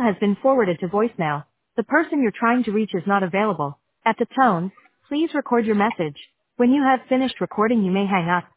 has been forwarded to voicemail. The person you're trying to reach is not available. At the tone, please record your message. When you have finished recording, you may hang up.